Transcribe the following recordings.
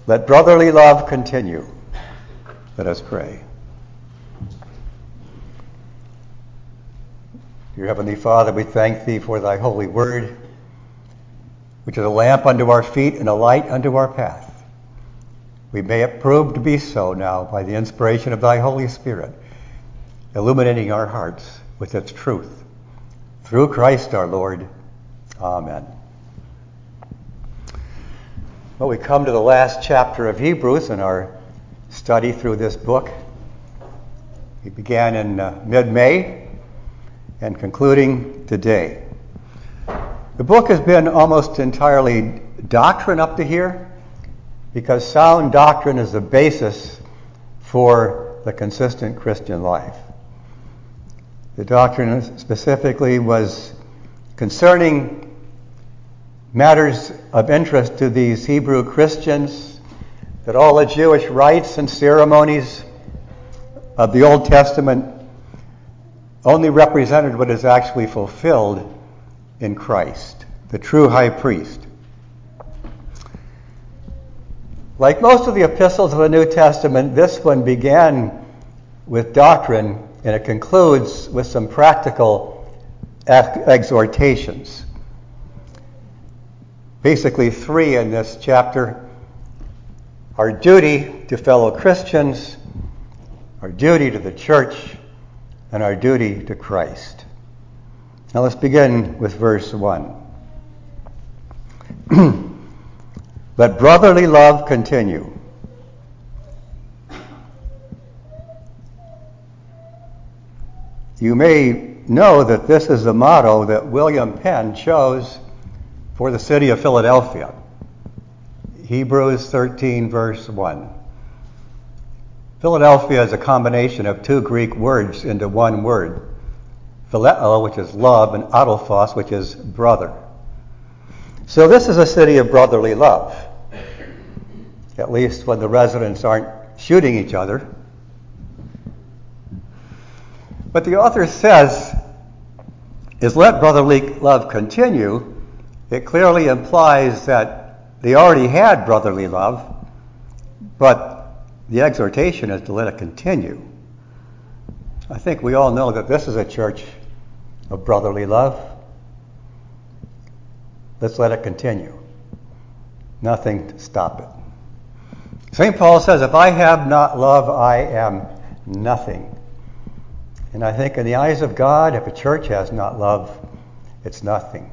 Let brotherly love continue. Let us pray. Dear Heavenly Father, we thank Thee for Thy holy word, which is a lamp unto our feet and a light unto our path. We may it prove to be so now by the inspiration of Thy Holy Spirit, illuminating our hearts with its truth. Through Christ our Lord. Amen. Well, we come to the last chapter of Hebrews in our study through this book. We began in mid-May and concluding today. The book has been almost entirely doctrine up to here, because sound doctrine is the basis for the consistent Christian life. The doctrine specifically was concerning matters of interest to these Hebrew Christians, that all the Jewish rites and ceremonies of the Old Testament only represented what is actually fulfilled in Christ, the true high priest. Like most of the epistles of the New Testament, this one began with doctrine and it concludes with some practical exhortations. Basically, three in this chapter: our duty to fellow Christians, our duty to the church, and our duty to Christ. Now let's begin with verse 1. Let brotherly love continue. You may know that this is the motto that William Penn chose for the city of Philadelphia. Hebrews 13, verse 1. Philadelphia is a combination of two Greek words into one word. Phileo, which is love, and adelphos, which is brother. So this is a city of brotherly love, at least when the residents aren't shooting each other. What the author says is, let brotherly love continue. It clearly implies that they already had brotherly love, but the exhortation is to let it continue. I think we all know that this is a church of brotherly love. Let's let it continue. Nothing to stop it. St. Paul says, if I have not love, I am nothing. And I think in the eyes of God, if a church has not love, it's nothing.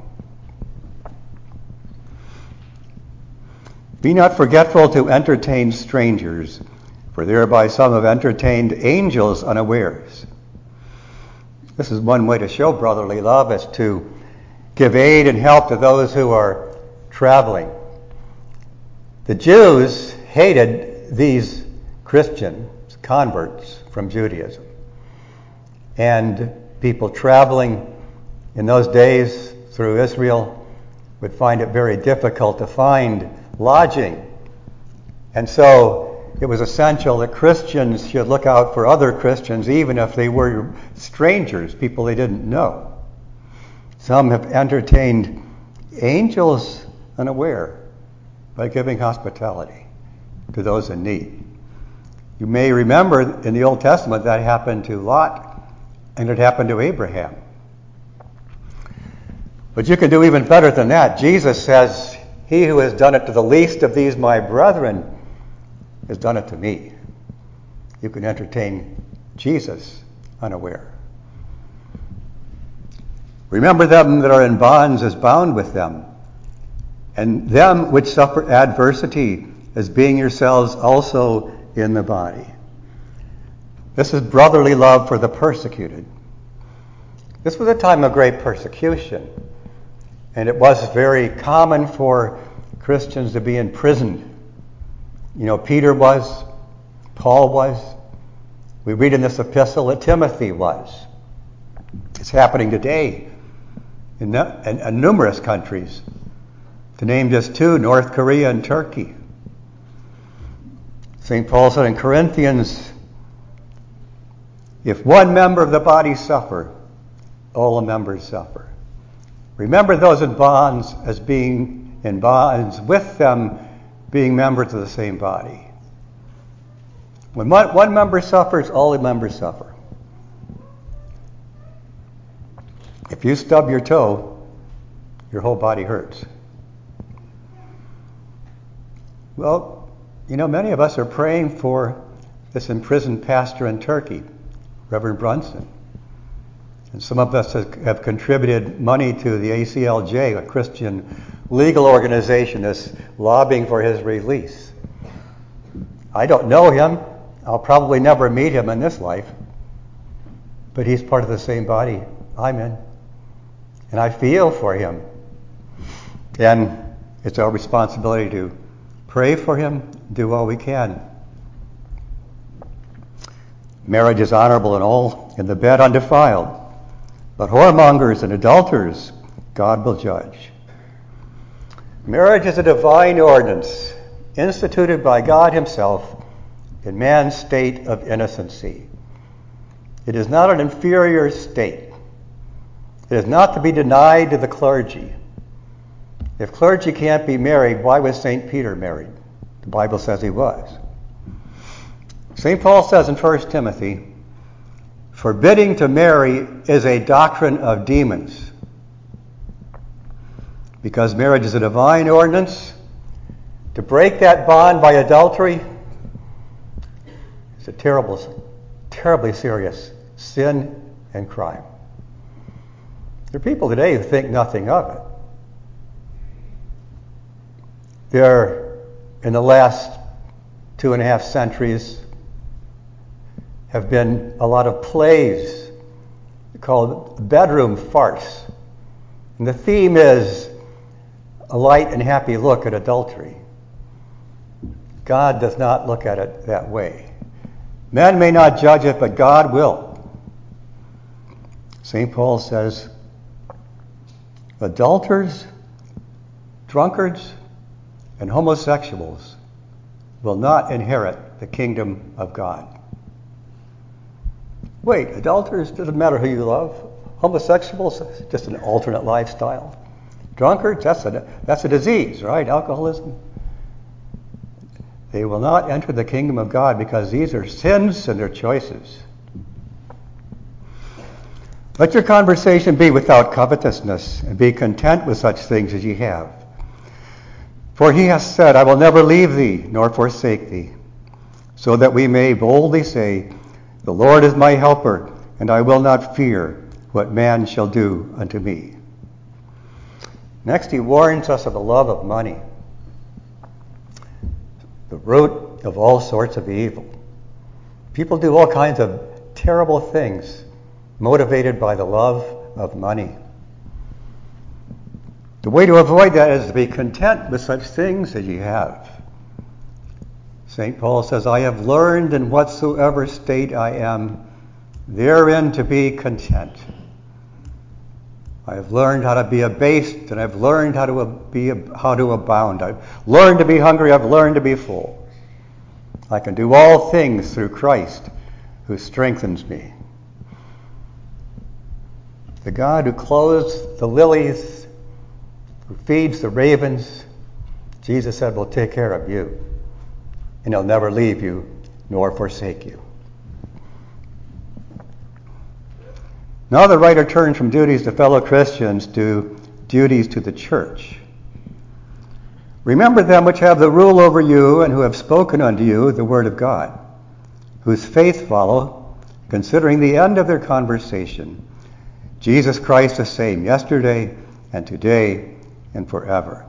Be not forgetful to entertain strangers, for thereby some have entertained angels unawares. This is one way to show brotherly love, is to give aid and help to those who are traveling. The Jews hated these Christians, converts from Judaism. And people traveling in those days through Israel would find it very difficult to find lodging. And so it was essential that Christians should look out for other Christians, even if they were strangers, people they didn't know. Some have entertained angels unaware by giving hospitality to those in need. You may remember in the Old Testament that happened to Lot, and it happened to Abraham. But you can do even better than that. Jesus says, he who has done it to the least of these my brethren has done it to me. You can entertain Jesus unaware. Remember them that are in bonds as bound with them, and them which suffer adversity as being yourselves also in the body. This is brotherly love for the persecuted. This was a time of great persecution, and it was very common for Christians to be imprisoned. You know, Peter was, Paul was. We read in this epistle that Timothy was. It's happening today in numerous countries. To name just two, North Korea and Turkey. St. Paul said in Corinthians, if one member of the body suffer, all the members suffer. Remember those in bonds as being in bonds with them being members of the same body. When one member suffers, all the members suffer. If you stub your toe, your whole body hurts. Well, many of us are praying for this imprisoned pastor in Turkey, Reverend Brunson. And some of us have contributed money to the ACLJ, a Christian legal organization that's lobbying for his release. I don't know him. I'll probably never meet him in this life. But he's part of the same body I'm in. And I feel for him. And it's our responsibility to pray for him, do all we can. Marriage is honorable in all, in the bed undefiled. But whoremongers and adulterers, God will judge. Marriage is a divine ordinance instituted by God himself in man's state of innocency. It is not an inferior state. It is not to be denied to the clergy. If clergy can't be married, why was St. Peter married? The Bible says he was. St. Paul says in 1 Timothy, forbidding to marry is a doctrine of demons. Because marriage is a divine ordinance, to break that bond by adultery is a terribly serious sin and crime. There are people today who think nothing of it. There, in the last 2.5 centuries, have been a lot of plays called bedroom farce. And the theme is a light and happy look at adultery. God does not look at it that way. Men may not judge it, but God will. St. Paul says, adulterers, drunkards, and homosexuals will not inherit the kingdom of God. Wait, adulterers, doesn't matter who you love. Homosexuals, just an alternate lifestyle. Drunkards, that's a disease, right? Alcoholism. They will not enter the kingdom of God because these are sins and they're choices. Let your conversation be without covetousness, and be content with such things as ye have. For he has said, I will never leave thee, nor forsake thee, so that we may boldly say, the Lord is my helper, and I will not fear what man shall do unto me. Next, he warns us of the love of money, the root of all sorts of evil. People do all kinds of terrible things motivated by the love of money. The way to avoid that is to be content with such things as ye have. St. Paul says, I have learned in whatsoever state I am, therein to be content. I have learned how to be abased, and I've learned how to abound. I've learned to be hungry, I've learned to be full. I can do all things through Christ who strengthens me. The God who clothes the lilies, who feeds the ravens, Jesus said, will take care of you. And he'll never leave you nor forsake you. Now the writer turns from duties to fellow Christians to duties to the church. Remember them which have the rule over you and who have spoken unto you the word of God, whose faith follow, considering the end of their conversation. Jesus Christ the same yesterday and today and forever.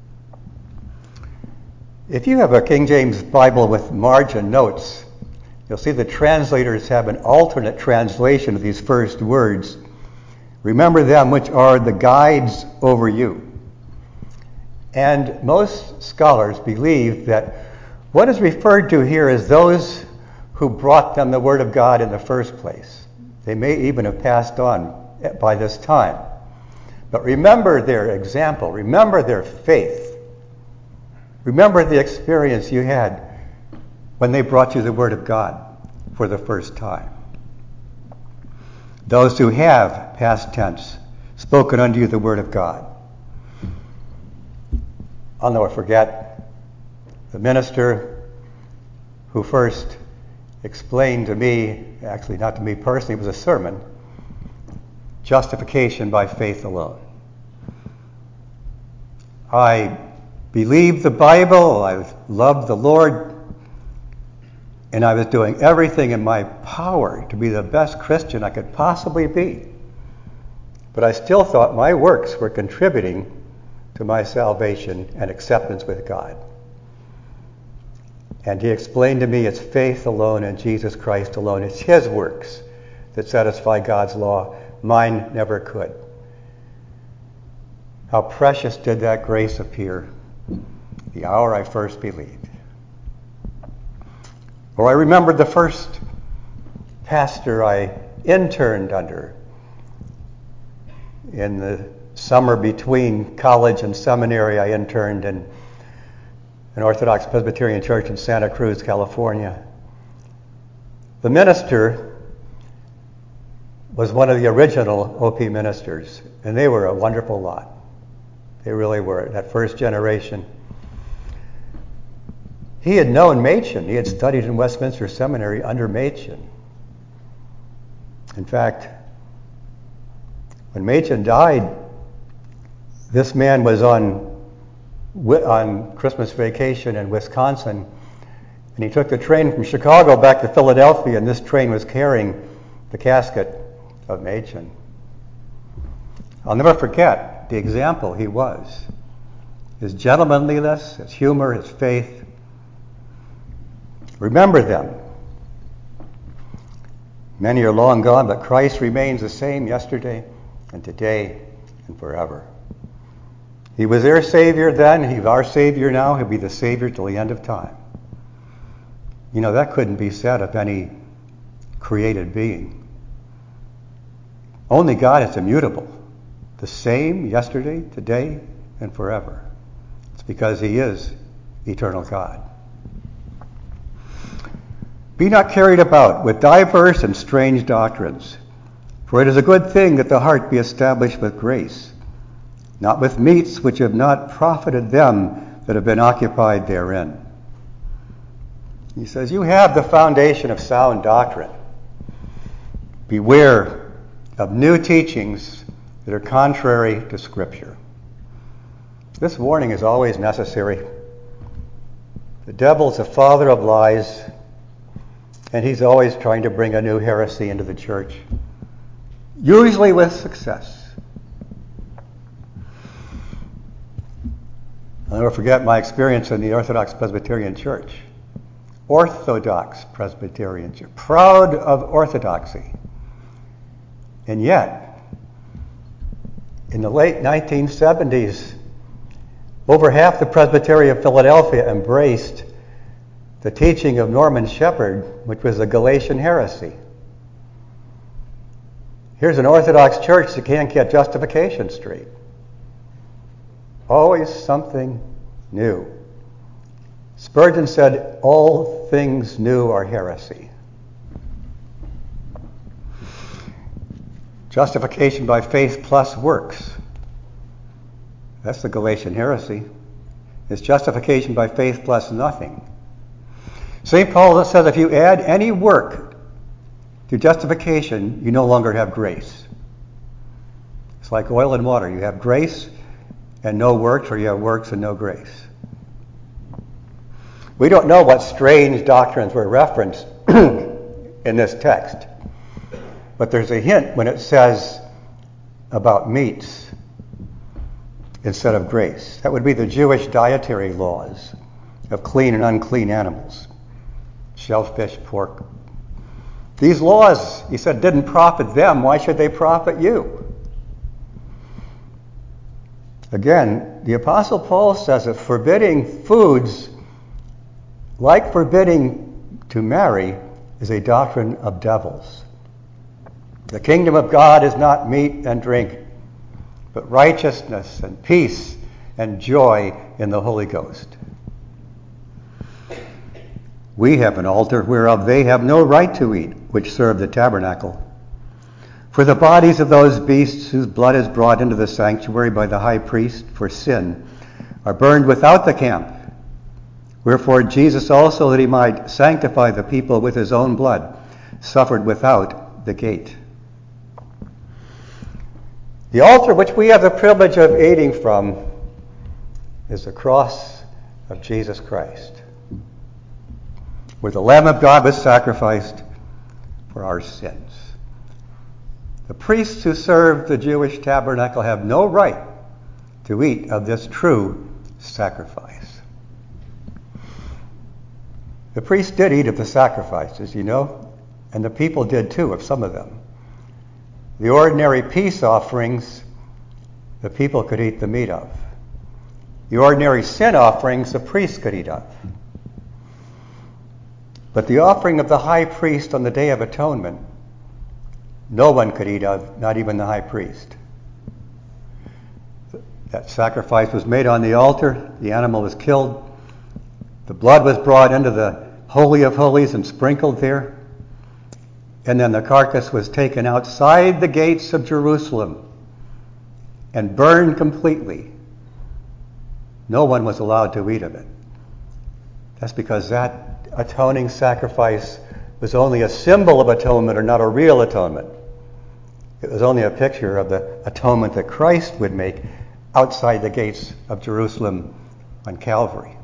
If you have a King James Bible with margin notes, you'll see the translators have an alternate translation of these first words. Remember them which are the guides over you. And most scholars believe that what is referred to here is those who brought them the Word of God in the first place. They may even have passed on by this time. But remember their example. Remember their faith. Remember the experience you had when they brought you the Word of God for the first time. Those who have, past tense, spoken unto you the Word of God. I'll never forget the minister who first explained to me, actually not to me personally, it was a sermon, justification by faith alone. I believed the Bible, I loved the Lord, and I was doing everything in my power to be the best Christian I could possibly be. But I still thought my works were contributing to my salvation and acceptance with God. And he explained to me it's faith alone in Jesus Christ alone. It's his works that satisfy God's law. Mine never could. How precious did that grace appear the hour I first believed. Or I remembered the first pastor I interned under in the summer between college and seminary. I interned in an Orthodox Presbyterian church in Santa Cruz, California. The minister was one of the original OP ministers, and they were a wonderful lot. They really were, that first generation. He had known Machen. He had studied in Westminster Seminary under Machen. In fact, when Machen died, this man was on Christmas vacation in Wisconsin, and he took the train from Chicago back to Philadelphia, and this train was carrying the casket of Machen. I'll never forget the example he was. His gentlemanliness, his humor, his faith. Remember them. Many are long gone, but Christ remains the same yesterday and today and forever. He was their Savior then, he's our Savior now, he'll be the Savior till the end of time. You know, that couldn't be said of any created being. Only God is immutable. The same yesterday, today, and forever. It's because he is eternal God. Be not carried about with diverse and strange doctrines, for it is a good thing that the heart be established with grace, not with meats which have not profited them that have been occupied therein. He says, you have the foundation of sound doctrine. Beware of new teachings that are contrary to Scripture. This warning is always necessary. The devil's the father of lies, and he's always trying to bring a new heresy into the church, usually with success. I'll never forget my experience in the Orthodox Presbyterian Church. Orthodox Presbyterian Church, proud of orthodoxy. And yet, in the late 1970s, over half the Presbytery of Philadelphia embraced the teaching of Norman Shepherd, which was the Galatian heresy. Here's an Orthodox church that can't get justification straight. Always something new. Spurgeon said, all things new are heresy. Justification by faith plus works. That's the Galatian heresy. It's justification by faith plus nothing. St. Paul says if you add any work to justification, you no longer have grace. It's like oil and water. You have grace and no works, or you have works and no grace. We don't know what strange doctrines were referenced in this text, but there's a hint when it says about meats instead of grace. That would be the Jewish dietary laws of clean and unclean animals, shellfish, pork. These laws, he said, didn't profit them. Why should they profit you? Again, the Apostle Paul says that forbidding foods, like forbidding to marry, is a doctrine of devils. The kingdom of God is not meat and drink, but righteousness and peace and joy in the Holy Ghost. We have an altar whereof they have no right to eat, which serve the tabernacle. For the bodies of those beasts whose blood is brought into the sanctuary by the high priest for sin are burned without the camp, Wherefore Jesus also, that he might sanctify the people with his own blood, suffered without the gate. The altar which we have the privilege of eating from is the cross of Jesus Christ, where the Lamb of God was sacrificed for our sins. The priests who serve the Jewish tabernacle have no right to eat of this true sacrifice. The priests did eat of the sacrifices, and the people did too, of some of them. The ordinary peace offerings, the people could eat the meat of. The ordinary sin offerings, the priests could eat of. But the offering of the high priest on the Day of Atonement, no one could eat of, not even the high priest. That sacrifice was made on the altar, the animal was killed, the blood was brought into the Holy of Holies and sprinkled there, and then the carcass was taken outside the gates of Jerusalem and burned completely. No one was allowed to eat of it. That's because that atoning sacrifice was only a symbol of atonement, or not a real atonement. It was only a picture of the atonement that Christ would make outside the gates of Jerusalem on Calvary.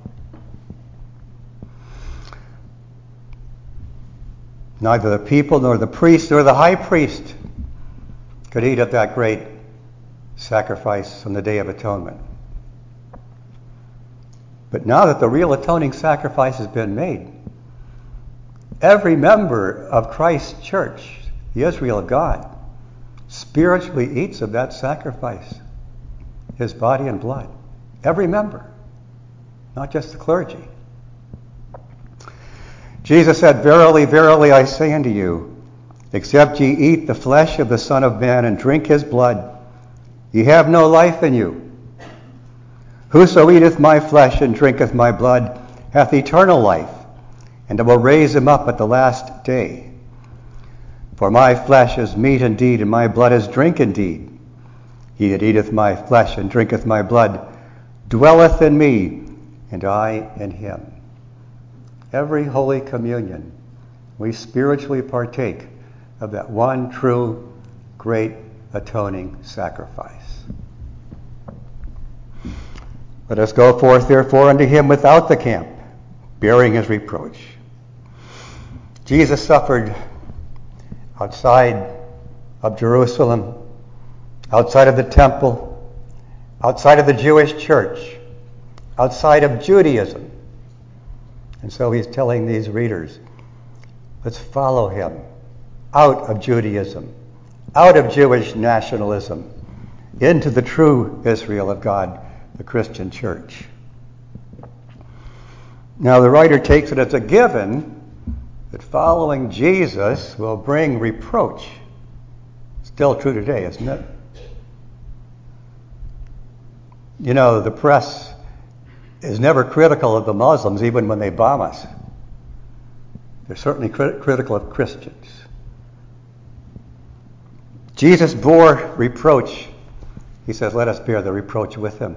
Neither the people nor the priest nor the high priest could eat of that great sacrifice on the Day of Atonement. But now that the real atoning sacrifice has been made, every member of Christ's church, the Israel of God, spiritually eats of that sacrifice, his body and blood. Every member, not just the clergy. Jesus said, "Verily, verily, I say unto you, except ye eat the flesh of the Son of Man and drink his blood, ye have no life in you. Whoso eateth my flesh and drinketh my blood hath eternal life, and I will raise him up at the last day. For my flesh is meat indeed, and my blood is drink indeed. He that eateth my flesh and drinketh my blood dwelleth in me, and I in him." Every Holy Communion, we spiritually partake of that one true, great atoning sacrifice. Let us go forth, therefore, unto him without the camp, bearing his reproach. Jesus suffered outside of Jerusalem, outside of the temple, outside of the Jewish church, outside of Judaism. And so he's telling these readers, let's follow him out of Judaism, out of Jewish nationalism, into the true Israel of God, the Christian church. Now the writer takes it as a given that following Jesus will bring reproach. Still true today, isn't it? The press is never critical of the Muslims, even when they bomb us. They're certainly critical of Christians. Jesus bore reproach. He says, let us bear the reproach with him.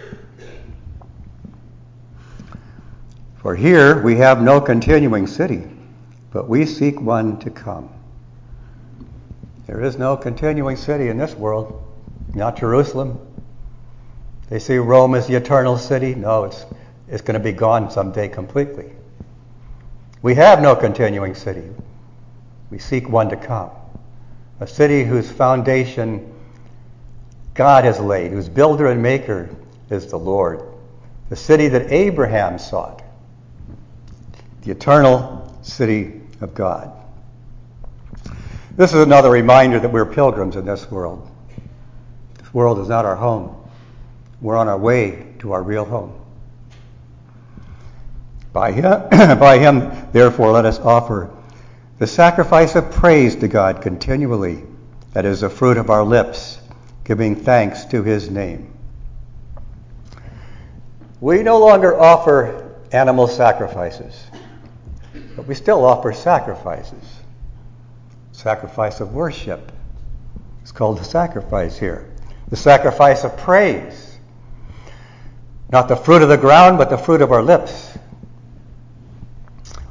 For here we have no continuing city, but we seek one to come. There is no continuing city in this world, not Jerusalem. They say Rome is the eternal city. No, it's going to be gone someday completely. We have no continuing city. We seek one to come. A city whose foundation God has laid, whose builder and maker is the Lord. The city that Abraham sought. The eternal city of God. This is another reminder that we're pilgrims in this world. This world is not our home. We're on our way to our real home. By him, therefore, let us offer the sacrifice of praise to God continually, that is the fruit of our lips, giving thanks to his name. We no longer offer animal sacrifices, but we still offer sacrifices. Sacrifice of worship. It's called the sacrifice here. The sacrifice of praise. Not the fruit of the ground, but the fruit of our lips.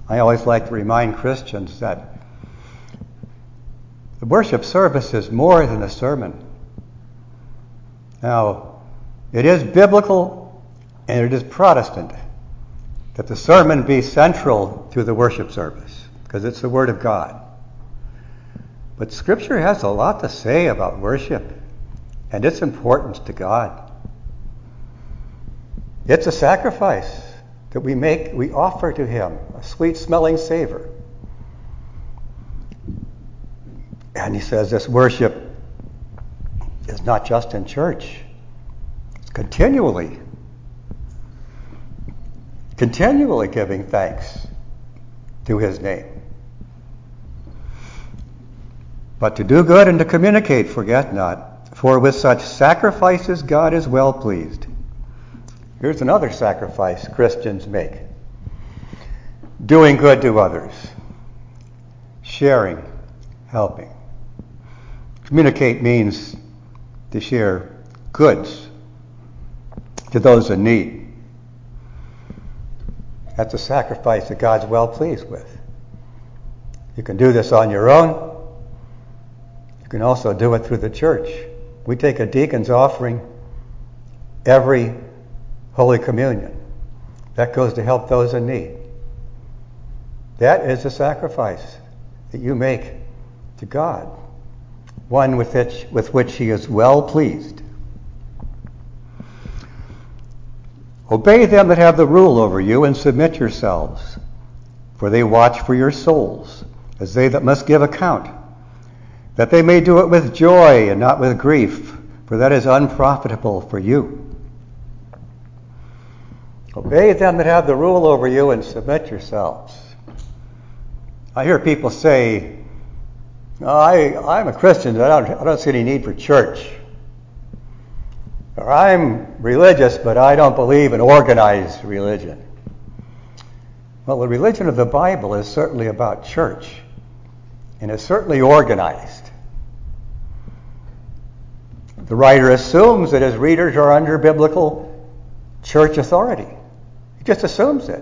I always like to remind Christians that the worship service is more than a sermon. Now, it is biblical and it is Protestant that the sermon be central to the worship service, because it's the Word of God. But Scripture has a lot to say about worship and its importance to God. It's a sacrifice that we offer to Him, a sweet-smelling savor. And he says this worship is not just in church. It's continually giving thanks to His name. But to do good and to communicate, forget not, for with such sacrifices God is well pleased. Here's another sacrifice Christians make. Doing good to others. Sharing, helping. Communicate means to share goods to those in need. That's a sacrifice that God's well pleased with. You can do this on your own. You can also do it through the church. We take a deacon's offering every Holy Communion. That goes to help those in need. That is a sacrifice that you make to God, one with which He is well pleased. Obey them that have the rule over you, and submit yourselves, for they watch for your souls, as they that must give account, that they may do it with joy and not with grief, for that is unprofitable for you. Obey them that have the rule over you, and submit yourselves. I hear people say, I'm a Christian, but I don't see any need for church. Or I'm religious, but I don't believe in organized religion. Well, the religion of the Bible is certainly about church, and is certainly organized. The writer assumes that his readers are under biblical church authority. He just assumes it.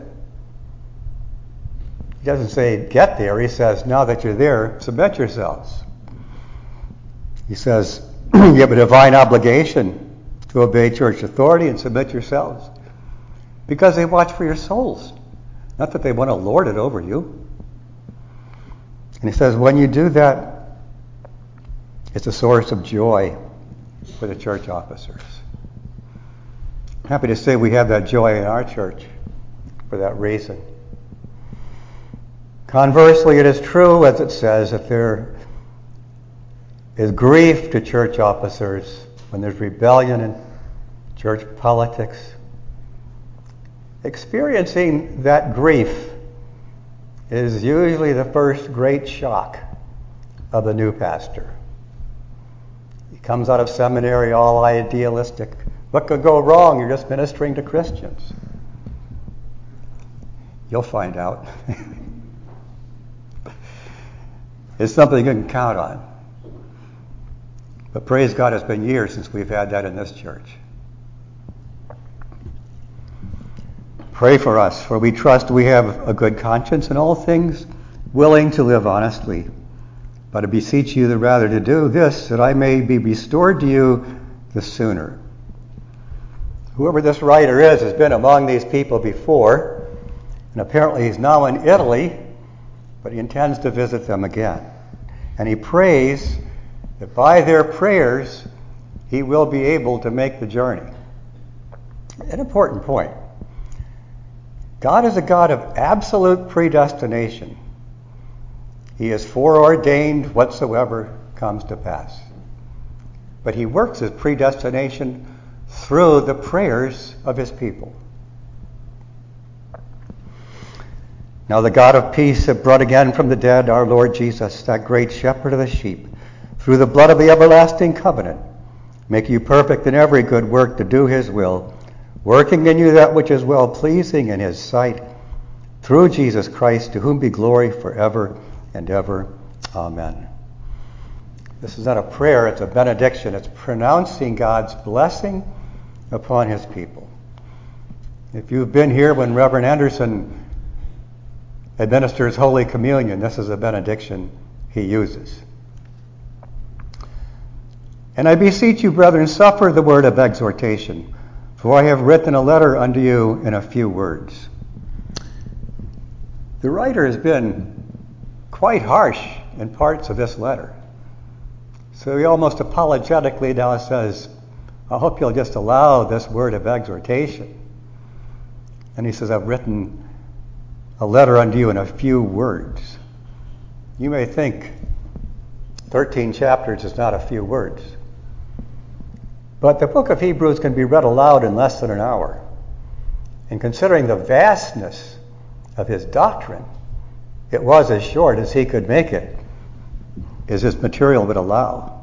He doesn't say, get there. He says, now that you're there, submit yourselves. He says, you have a divine obligation to obey church authority and submit yourselves, because they watch for your souls, not that they want to lord it over you. And he says, when you do that, it's a source of joy for the church officers. I'm happy to say we have that joy in our church for that reason. Conversely, it is true, as it says, that there is grief to church officers when there's rebellion in church politics. Experiencing that grief is usually the first great shock of the new pastor. He comes out of seminary all idealistic. What could go wrong? You're just ministering to Christians. You'll find out. It's something you can count on. But praise God, it's been years since we've had that in this church. Pray for us, for we trust we have a good conscience in all things, willing to live honestly. But I beseech you the rather to do this, that I may be restored to you the sooner. Whoever this writer is has been among these people before, and apparently he's now in Italy, but he intends to visit them again. And he prays that by their prayers he will be able to make the journey. An important point. God is a God of absolute predestination. He has foreordained whatsoever comes to pass. But he works his predestination through the prayers of his people. Now the God of peace that brought again from the dead our Lord Jesus, that great shepherd of the sheep, through the blood of the everlasting covenant, make you perfect in every good work to do his will, working in you that which is well-pleasing in his sight, through Jesus Christ, to whom be glory forever and ever. Amen. This is not a prayer, it's a benediction. It's pronouncing God's blessing upon his people. If you've been here when Reverend Anderson administers Holy Communion, this is a benediction he uses. And I beseech you, brethren, suffer the word of exhortation, for I have written a letter unto you in a few words. The writer has been quite harsh in parts of this letter. So he almost apologetically now says, I hope you'll just allow this word of exhortation. And he says, I've written a letter unto you in a few words. You may think 13 chapters is not a few words. But the book of Hebrews can be read aloud in less than an hour. And considering the vastness of his doctrine, it was as short as he could make it, as his material would allow.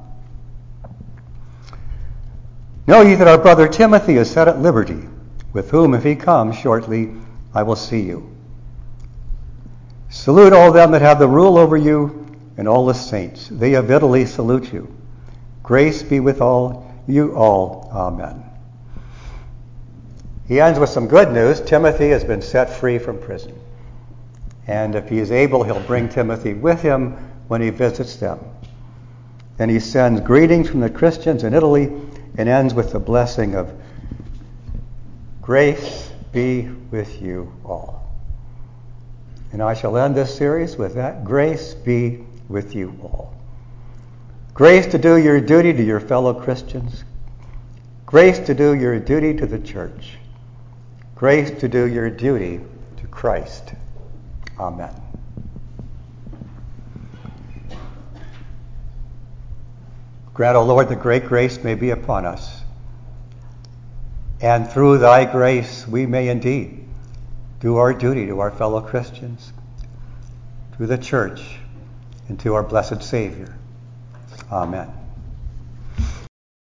Know ye that our brother Timothy is set at liberty, with whom, if he comes shortly, I will see you. Salute all them that have the rule over you, and all the saints. They of Italy salute you. Grace be with you all. Amen. He ends with some good news. Timothy has been set free from prison. And if he is able, he'll bring Timothy with him when he visits them. Then he sends greetings from the Christians in Italy and ends with the blessing of grace be with you all. And I shall end this series with that. Grace be with you all. Grace to do your duty to your fellow Christians. Grace to do your duty to the church. Grace to do your duty to Christ. Amen. Grant, O Lord, that great grace may be upon us, and through thy grace we may indeed do our duty to our fellow Christians, to the church, and to our blessed Savior. Amen.